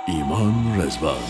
ایمان رضوان.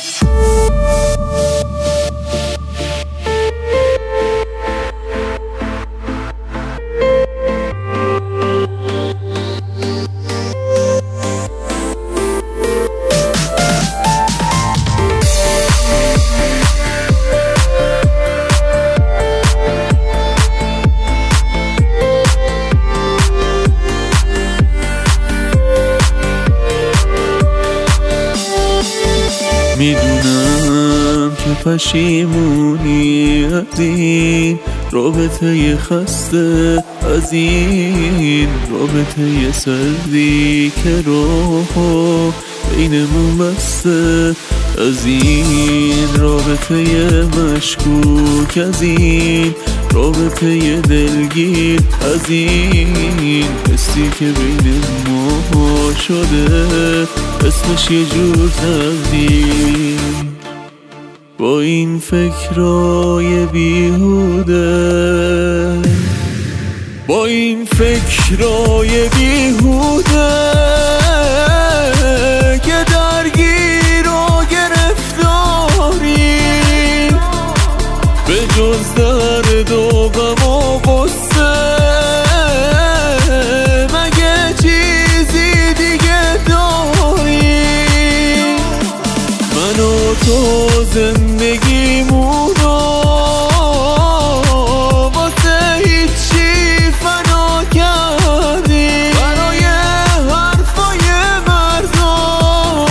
میدونم که پشیمونی از این رابطه خسته، از این رابطه سردی که راهو بینمون بسته، از این رابطه مشکوک، از این رابطه دلگیر، از این حسی که بین ما شده اسمش یه جور تقدیر. با این فکرای بیهوده، با این فکرای بیهوده که درگیر و گرفتاری، به جز درد و غم و غصه مگه چیزی دیگه داری؟ من و تو زندگیمونو واسه هیچی فنا کردیم، برای حرفای مردم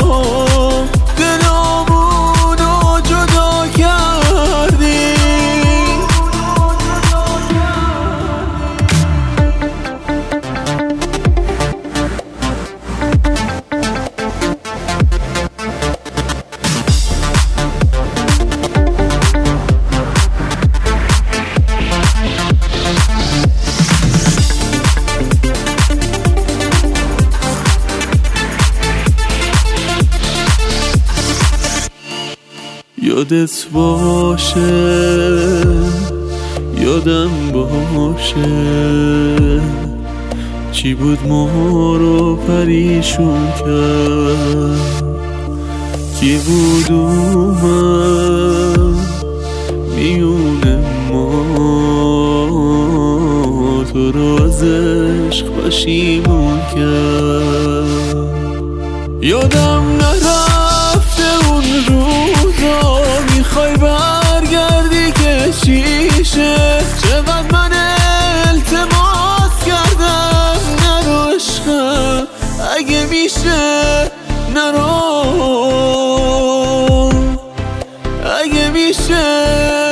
دلامونو جدا کردیم. یادت باشه، یادم باشه چی بود ما رو پریشون کرد، کی بود اومد میونه ما تو رو از عشق پشیمون کرد. یادم نرفته اون روزا، میخوای برگردی که چیشه، چقدر من التماس کردم نرو عشقم، اگه میشه نرو، اگه میشه.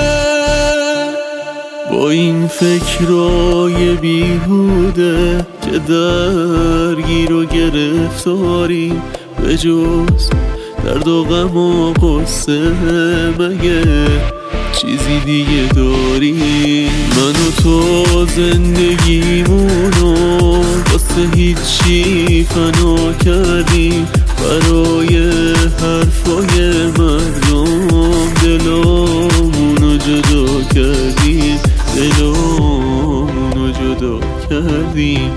با این فکرای بیهوده که درگیر و گرفتاری، به جز درد و غم و غصه مگه چیزی دیگه داری؟ من و تو زندگیمونو واسه هیچی فنا کردیم، برای حرفای مردم دلامونو جدا کردیم، دلامونو جدا کردیم،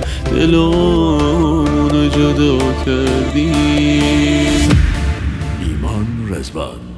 دلامونو جدا کردیم. ایمان رضوان.